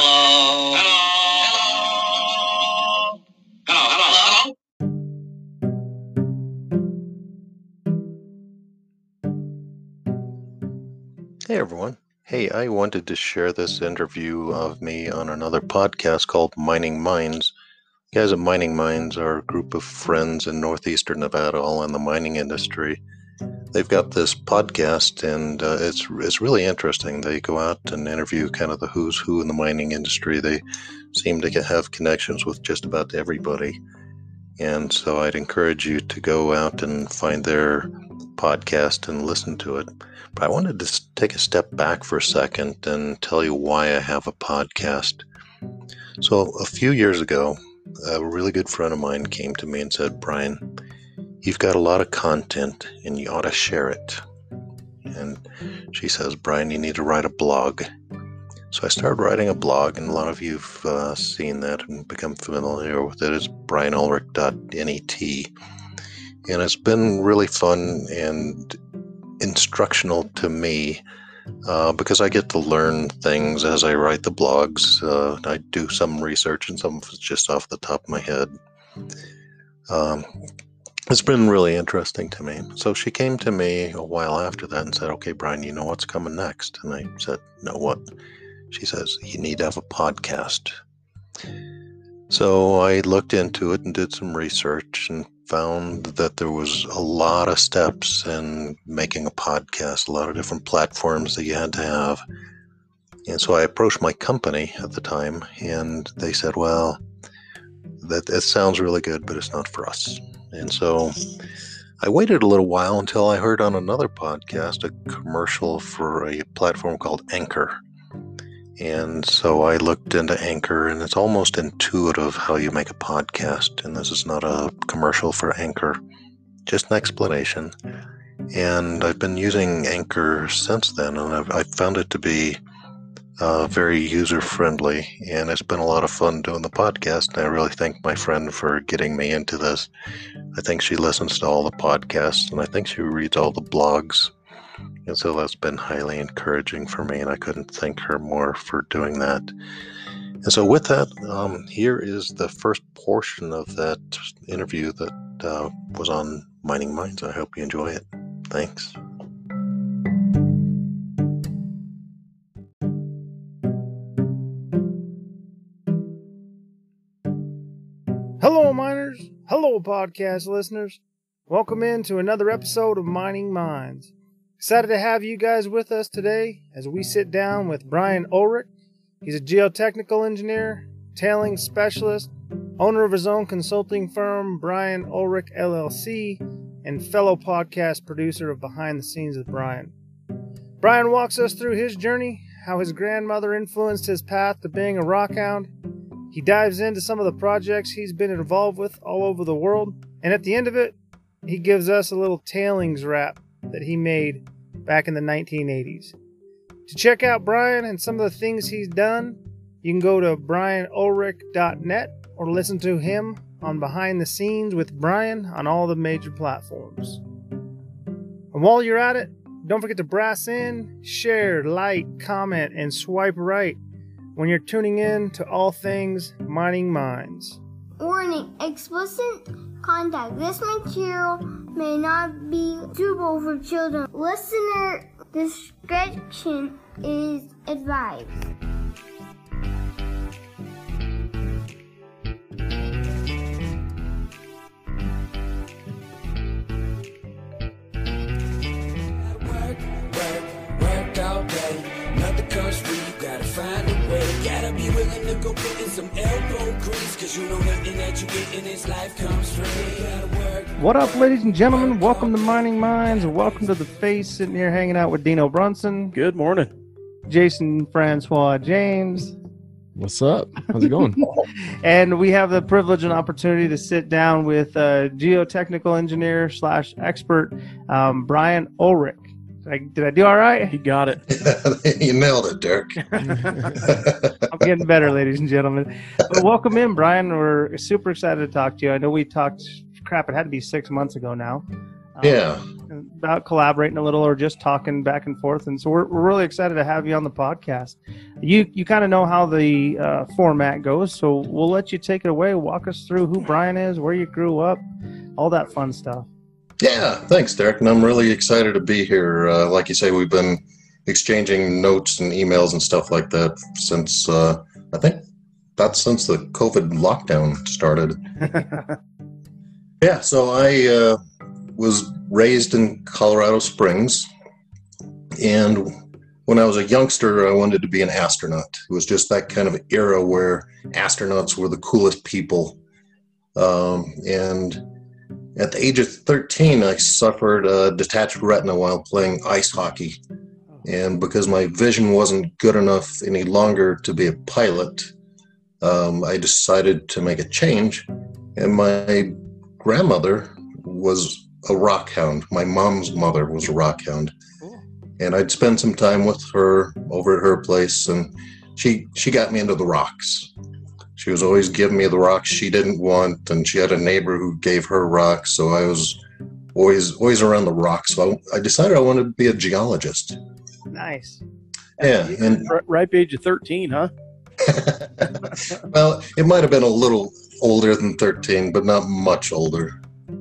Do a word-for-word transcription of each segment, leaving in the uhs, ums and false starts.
Hello. Hello. Hello. Hello. Hello. Hello. Hey everyone. Hey, I wanted to share this interview of me on another podcast called Mining Minds. The guys at Mining Minds are a group of friends in northeastern Nevada, all in the mining industry. They've got this podcast, and uh, it's it's really interesting. They go out and interview kind of the who's who in the mining industry. They seem to have connections with just about everybody. And so I'd encourage you to go out and find their podcast and listen to it. But I wanted to take a step back for a second and tell you why I have a podcast. So a few years ago, a really good friend of mine came to me and said, Brian, you've got a lot of content and you ought to share it. And she says, Brian, you need to write a blog. So I started writing a blog, and a lot of you have uh, seen that and become familiar with it. It's brian ulrich dot net. And it's been really fun and instructional to me uh, because I get to learn things as I write the blogs. Uh, I do some research, and some of it's just off the top of my head. Um, it's been really interesting to me. So she came to me a while after that and said, okay, Brian, you know what's coming next? And I said, no, what? She says, you need to have a podcast. So I looked into it and did some research and found that there was a lot of steps in making a podcast, a lot of different platforms that you had to have. And so I approached my company at the time, and they said, well, that, that sounds really good, but it's not for us. And so I waited a little while until I heard on another podcast a commercial for a platform called Anchor. And so I looked into Anchor, and it's almost intuitive how you make a podcast. And this is not a commercial for Anchor, just an explanation. And I've been using Anchor since then, and I've, I've found it to be uh, very user-friendly. And it's been a lot of fun doing the podcast. And I really thank my friend for getting me into this. I think she listens to all the podcasts, and I think she reads all the blogs. And so that's been highly encouraging for me, and I couldn't thank her more for doing that. And so with that, um, here is the first portion of that interview that uh, was on Mining Minds. I hope you enjoy it. Thanks. Hello, miners. Hello, podcast listeners. Welcome into another episode of Mining Minds. Excited to have you guys with us today as we sit down with Brian Ulrich. He's a geotechnical engineer, tailing specialist, owner of his own consulting firm, Brian Ulrich L L C, and fellow podcast producer of Behind the Scenes with Brian. Brian walks us through his journey, how his grandmother influenced his path to being a rockhound. He dives into some of the projects he's been involved with all over the world, and at the end of it, he gives us a little tailings rap that he made back in the nineteen eighties. To check out Brian and some of the things he's done, you can go to brian ulrich dot net or listen to him on Behind the Scenes with Brian on all the major platforms. And while you're at it, don't forget to brass in, share, like, comment, and swipe right when you're tuning in to all things Mining Minds. Warning, explicit content. This material may not be suitable for children. Listener discretion is advised. Work, work, work all day. Nothing comes free, you gotta find a way. Gotta be willing to go put in some elbow grease, cause you know nothing that you get in this life comes free. Gotta work. What up, ladies and gentlemen? Welcome to Mining Minds, and welcome to The Face, sitting here hanging out with Dino Brunson. Good morning. Jason Francois James. What's up? How's it going? And we have the privilege and opportunity to sit down with uh, geotechnical engineer slash expert um, Brian Ulrich. Did I, did I do all right? He got it. You nailed it, Dirk. I'm getting better, ladies and gentlemen. But welcome in, Brian. We're super excited to talk to you. I know we talked, crap, it had to be six months ago now. Um, Yeah. About collaborating a little or just talking back and forth. And so we're, we're really excited to have you on the podcast. You you kind of know how the uh, format goes, so we'll let you take it away. Walk us through who Brian is, where you grew up, all that fun stuff. Yeah, thanks, Derek. And I'm really excited to be here. Uh, like you say, we've been exchanging notes and emails and stuff like that since, uh, I think, that's since the COVID lockdown started. Yeah, so I uh, was raised in Colorado Springs, and when I was a youngster, I wanted to be an astronaut. It was just that kind of era where astronauts were the coolest people. Um, and at the age of thirteen, I suffered a detached retina while playing ice hockey. And because my vision wasn't good enough any longer to be a pilot, um, I decided to make a change. And my grandmother was a rock hound. My mom's mother was a rock hound. And I'd spend some time with her over at her place, and she she got me into the rocks. She was always giving me the rocks she didn't want, and she had a neighbor who gave her rocks, so I was always always around the rocks. So I, I decided I wanted to be a geologist. Nice. Yeah. And R- ripe age of thirteen, huh? well, it might have been a little older than thirteen, but not much older.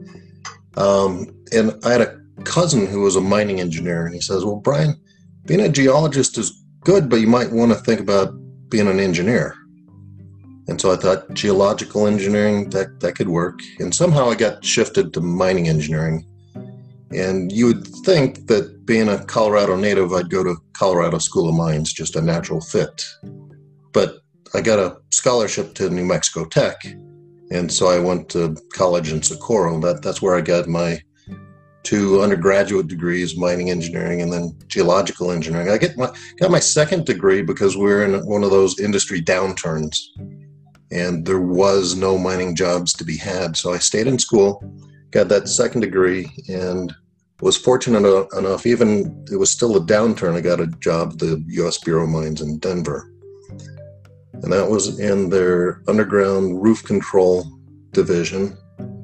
Um, and I had a cousin who was a mining engineer, and he says, well, Brian, being a geologist is good, but you might want to think about being an engineer. And so I thought geological engineering, that, that could work. And somehow I got shifted to mining engineering. And you would think that being a Colorado native, I'd go to Colorado School of Mines, just a natural fit. But I got a scholarship to New Mexico Tech. And so I went to college in Socorro. That, that's where I got my two undergraduate degrees, mining engineering and then geological engineering. I get my, got my second degree because we we're in one of those industry downturns. And there was no mining jobs to be had. So I stayed in school, got that second degree, and was fortunate enough, even it was still a downturn, I got a job at the U S Bureau of Mines in Denver. And that was in their underground roof control division.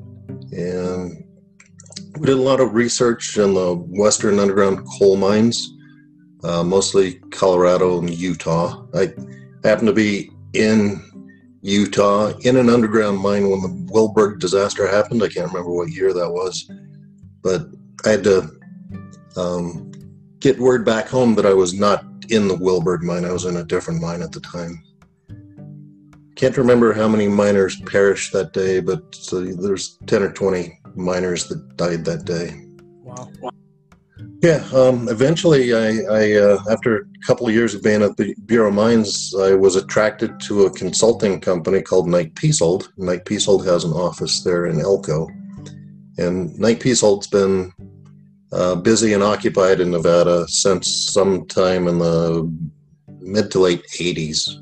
And we did a lot of research in the western underground coal mines, uh, mostly Colorado and Utah. I happened to be in Utah in an underground mine when the Wilburg disaster happened. I can't remember what year that was, but I had to um, get word back home that I was not in the Wilburg mine. I was in a different mine at the time. Can't remember how many miners perished that day, but so there's ten or twenty miners that died that day. Wow. Yeah, um, eventually, I, I uh, after a couple of years of being at the Bureau of Mines, I was attracted to a consulting company called Knight Piésold. Knight Piésold has an office there in Elko. And Knight Piésold's been uh, busy and occupied in Nevada since sometime in the mid to late eighties.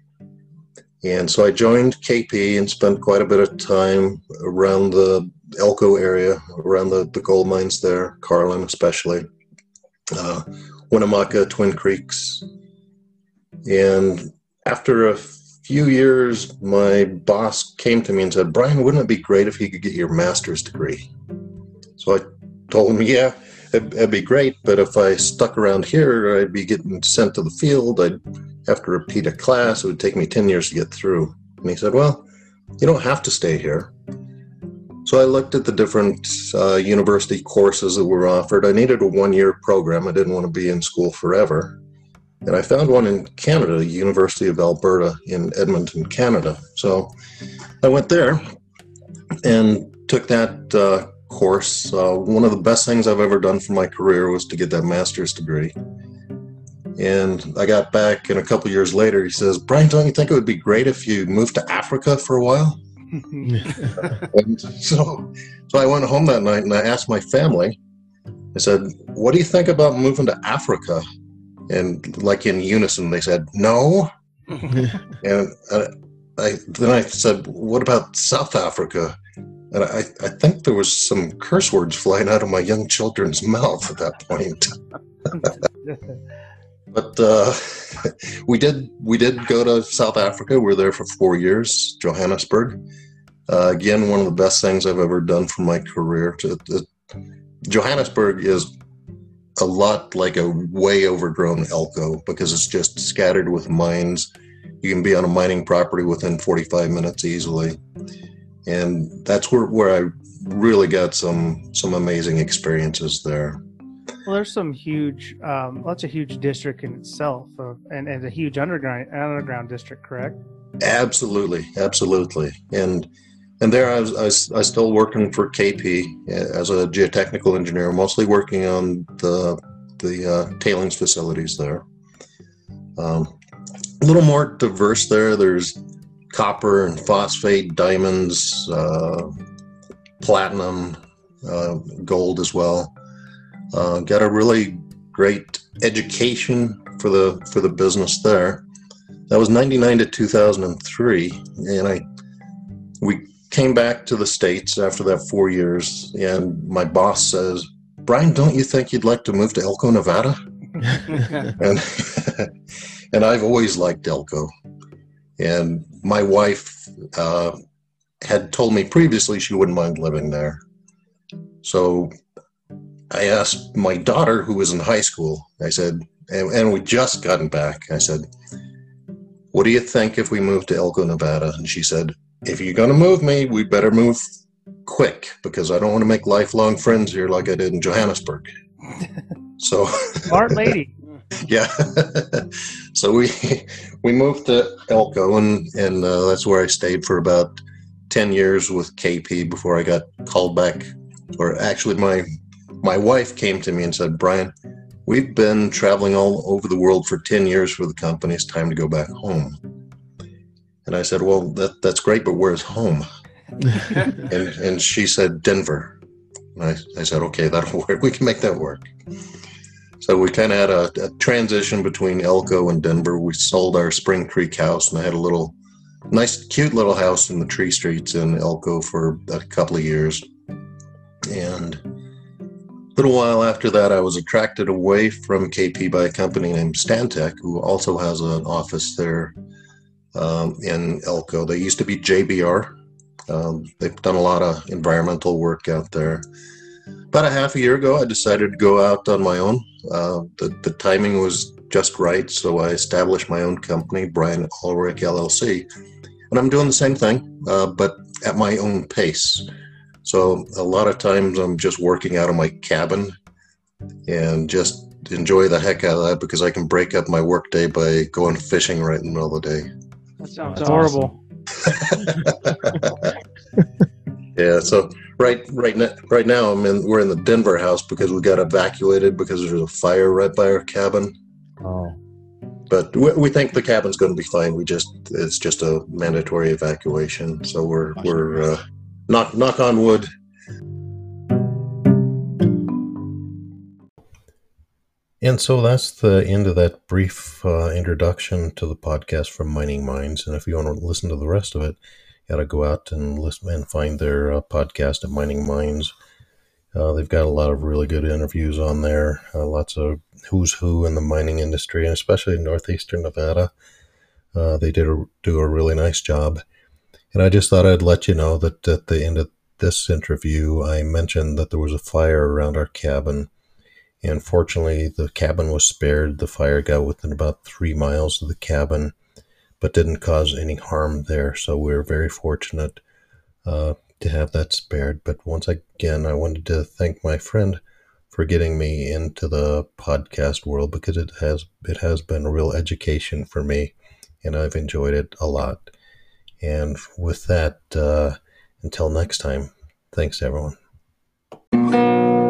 And so I joined K P and spent quite a bit of time around the Elko area, around the, the gold mines there, Carlin especially, uh, Winnemucca, Twin Creeks. And after a few years, my boss came to me and said, Brian, wouldn't it be great if you could get your master's degree? So I told him, yeah, it'd, it'd be great, but if I stuck around here, I'd be getting sent to the field. I'd have to repeat a class. It would take me ten years to get through. And he said, well, you don't have to stay here. So I looked at the different uh, university courses that were offered. I needed a one-year program. I didn't want to be in school forever. And I found one in Canada, University of Alberta in Edmonton, Canada. So I went there and took that uh, course. Uh, one of the best things I've ever done for my career was to get that master's degree. And I got back, and a couple years later, he says, Brian, don't you think it would be great if you moved to Africa for a while? And so, so I went home that night and I asked my family, I said, what do you think about moving to Africa? And like in unison, they said, no. And I, I, then I said, what about South Africa? And I, I think there was some curse words flying out of my young children's mouth at that point. But uh, we did we did go to South Africa. We were there for four years, Johannesburg. Uh, again, one of the best things I've ever done for my career. To, to Johannesburg is a lot like a way overgrown Elko because it's just scattered with mines. You can be on a mining property within forty-five minutes easily. And that's where, where I really got some some amazing experiences there. Well, there's some huge, um, that's a huge district in itself, uh, and, and a huge underground underground district, correct? Absolutely, absolutely. And and there I was, I was, I was still working for K P as a geotechnical engineer, mostly working on the the uh, tailings facilities there. Um, a little more diverse there. There's copper and phosphate, diamonds, uh, platinum, uh, gold as well. Uh, got a really great education for the for the business there. That was ninety-nine to two thousand three, and I we came back to the States after that four years, and my boss says, "Brian, don't you think you'd like to move to Elko, Nevada?" and and I've always liked Elko. And my wife uh, had told me previously she wouldn't mind living there. So I asked my daughter, who was in high school, I said, and, and we just gotten back, I said, "What do you think if we move to Elko, Nevada?" And she said, "If you're going to move me, we better move quick because I don't want to make lifelong friends here like I did in Johannesburg." So Smart lady. Yeah. So we we moved to Elko, and, and uh, that's where I stayed for about ten years with K P before I got called back. Or actually, my my wife came to me and said, "Brian, we've been traveling all over the world for ten years for the company. It's time to go back home." And I said, "Well, that that's great, but where's home?" and and she said, "Denver." And I, I said, "Okay, that'll work. We can make that work." So we kind of had a, a transition between Elko and Denver. We sold our Spring Creek house, and I had a little, nice, cute little house in the Tree Streets in Elko for a couple of years. And a little while after that, I was attracted away from K P by a company named Stantec, who also has an office there um, in Elko. They used to be J B R. Um, they've done a lot of environmental work out there. About a half a year ago, I decided to go out on my own. Uh, the, the timing was just right, so I established my own company, Brian Ulrich L L C. And I'm doing the same thing, uh, but at my own pace. So a lot of times I'm just working out of my cabin and just enjoy the heck out of that because I can break up my workday by going fishing right in the middle of the day. That sounds That's horrible. Yeah, so right right now, right now I'm in, we're in the Denver house because we got evacuated because there's a fire right by our cabin. Oh, But we, we think the cabin's going to be fine. We just it's just a mandatory evacuation. So we're we're uh, knock knock on wood. And so that's the end of that brief uh, introduction to the podcast from Mining Minds. And if you want to listen to the rest of it, you got to go out and listen and find their uh, podcast at Mining Minds. Uh, they've got a lot of really good interviews on there, uh, lots of who's who in the mining industry, and especially in northeastern Nevada. Uh, they did a, do a really nice job. And I just thought I'd let you know that at the end of this interview, I mentioned that there was a fire around our cabin. And fortunately, the cabin was spared. The fire got within about three miles of the cabin, but didn't cause any harm there. So we're very fortunate uh, to have that spared. But once again, I wanted to thank my friend for getting me into the podcast world because it has it has been a real education for me, and I've enjoyed it a lot. And with that, uh, until next time, thanks everyone.